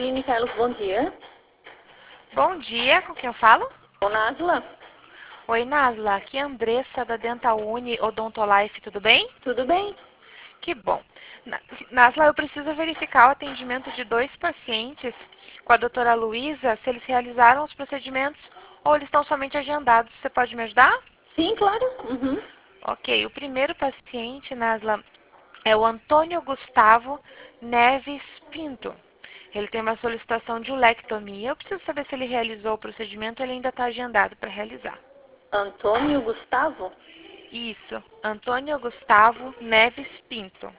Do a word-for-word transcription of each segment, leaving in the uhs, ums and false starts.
Aline Carlos, bom dia. Bom dia, com quem eu falo? Ô, Násila, Oi, Nasla, aqui é a Andressa da Dental Uni Odontolife, tudo bem? tudo bem? Que bom. Na- Nasla, eu preciso verificar o atendimento de dois pacientes com a doutora Luísa, se eles realizaram os procedimentos ou eles estão somente agendados. Você pode me ajudar? Sim, claro. Uhum. Ok, o primeiro paciente, Nasla, é o Antônio Gustavo Neves Pinto. Ele tem uma solicitação de ulectomia. Eu preciso saber se ele realizou o procedimento ou ele ainda está agendado para realizar. Antônio Gustavo? Isso, Antônio Gustavo Neves Pinto.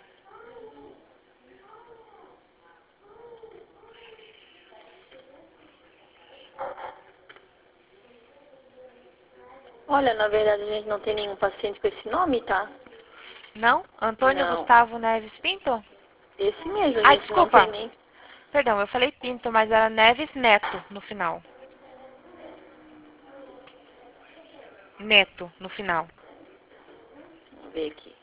Olha, na verdade a gente não tem nenhum paciente com esse nome, tá? Não? Antônio Não. Gustavo Neves Pinto? Esse mesmo, a Ah, gente não tem desculpa. nem... Perdão, eu falei Pinto, mas era Neves Neto no final. Neto no final. Vamos ver aqui.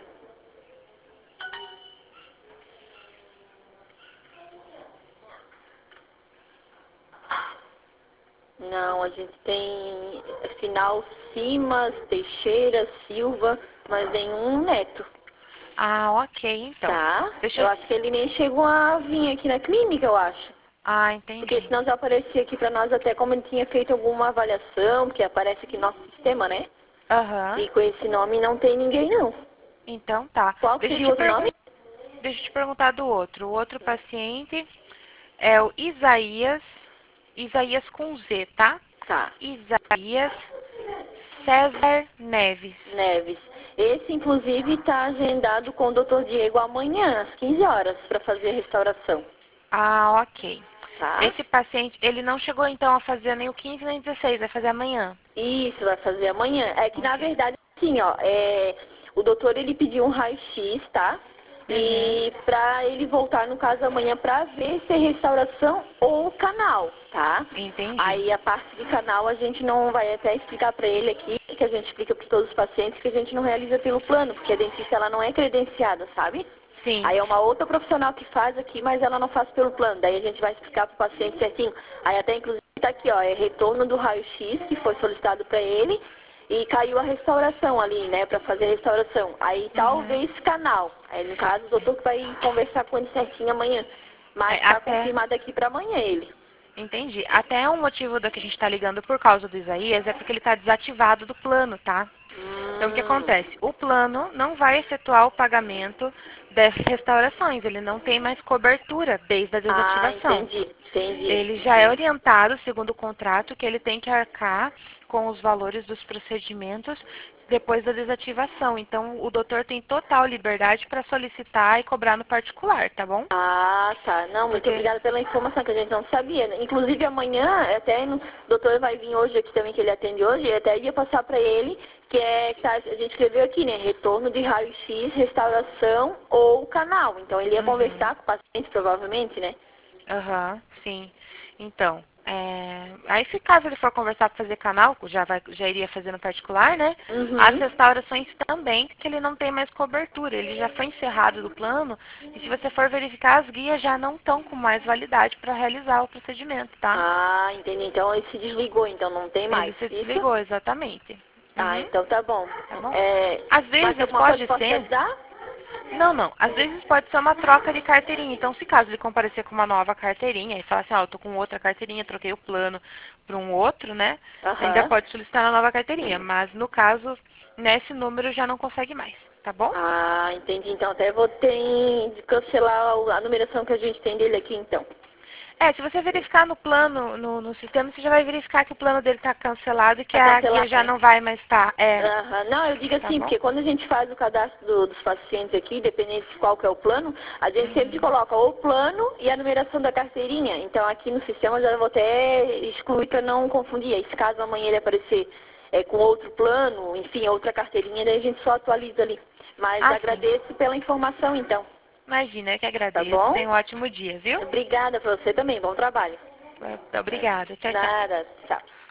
Não, a gente tem final Simas, Teixeira, Silva, mas nenhum neto, Ah, ok, então. tá? Deixa Eu eu... acho que ele nem chegou a vir aqui na clínica, eu acho. Ah, Porque entendi. senão já aparecia aqui pra nós até como ele tinha feito alguma avaliação, porque aparece aqui no nosso sistema, né? Aham. E com esse nome não tem ninguém, não. Então tá. Qual que Deixa eu seria o te outro nome? pergun- Deixa eu te perguntar do outro. O outro paciente é o Isaías, Isaías com Z, tá? Tá, Isaías César Neves. Neves. Esse, inclusive, está agendado com o doutor Diego amanhã, às quinze horas, para fazer a restauração, Ah, ok. tá? Esse paciente, ele não chegou então a fazer nem o quinze nem o dezesseis, vai fazer amanhã. Isso, vai fazer amanhã. É que, na Ok. verdade, assim, ó, é, o doutor, ele pediu um raio-x, tá? Uhum. E para ele voltar, no caso, amanhã, para ver se é restauração ou canal, tá? Entendi. Aí, a parte de canal, a gente não vai até explicar para ele aqui, que a gente explica para todos os pacientes, que a gente não realiza pelo plano, porque a dentista, ela não é credenciada, sabe? Sim. Aí é uma outra profissional que faz aqui, mas ela não faz pelo plano. Daí a gente vai explicar para o paciente certinho. Aí até inclusive tá aqui, ó, é retorno do raio-x que foi solicitado para ele e caiu a restauração ali, né, para fazer a restauração. Aí Uhum. talvez canal. Aí no caso o doutor que vai conversar com ele certinho amanhã. Mas É, tá até, confirmado aqui para amanhã ele. entendi. Até um motivo da que a gente está ligando por causa do Isaías é porque ele está desativado do plano, tá? Então, o que Hum. acontece? O plano não vai efetuar o pagamento das restaurações. Ele não tem mais cobertura desde a Ah, desativação. entendi, entendi. Ele já é orientado, segundo o contrato, que ele tem que arcar com os valores dos procedimentos depois da desativação. Então, o doutor tem total liberdade para solicitar e cobrar no particular, tá bom? Ah, tá. Não, muito Porque, obrigada pela informação que a gente não sabia, né? Inclusive amanhã, até no- o doutor vai vir hoje aqui também, que ele atende hoje, e até ia passar para ele, que é, que tá, a gente escreveu aqui, né? Retorno de raio-x, restauração ou canal. Então ele ia uhum, conversar com o paciente, provavelmente, né? aham, sim. Então, é, aí se caso ele for conversar para fazer canal, já, vai, já iria fazer no particular, né? As Uhum. restaurações também, que ele não tem mais cobertura. Ele já foi encerrado do plano e se você for verificar, as guias já não estão com mais validade para realizar o procedimento, tá? Ah, entendi. Então ele se desligou, então não tem mais. Ele se Isso? desligou, exatamente. Ah, Uhum, então tá bom. tá bom? É, Às mais vezes alguma coisa que pode posso te ser. ajudar? Não, não. Às vezes pode ser uma troca de carteirinha. Então, se caso ele comparecer com uma nova carteirinha e falar assim, ó, eu tô com outra carteirinha, troquei o plano para um outro, né? Ainda Aham. pode solicitar uma nova carteirinha. Mas no caso, nesse número já não consegue mais, tá bom? Ah, entendi. Então até vou ter de cancelar o- a numeração que a gente tem dele aqui, então. É, se você verificar no plano, no, no sistema, você já vai verificar que o plano dele tá cancelado e que Tá a guia cancelado, já né? não vai mais estar. É, Aham. Não, eu digo tá assim, bom? porque quando a gente faz o cadastro do- dos pacientes aqui, dependendo de qual que é o plano, a gente sempre Uhum. coloca o plano e a numeração da carteirinha. Então aqui no sistema eu já vou até excluir para não confundir. Aí se caso amanhã ele aparecer é, com outro plano, enfim, outra carteirinha, daí a gente só atualiza ali. Mas Ah, sim. agradeço pela informação, então. Imagina, eu que Tá agradeço. bom? Tenha um ótimo dia, viu? Obrigada para você também. Bom trabalho. Obrigada. Tchau, tchau. Nada. Tchau.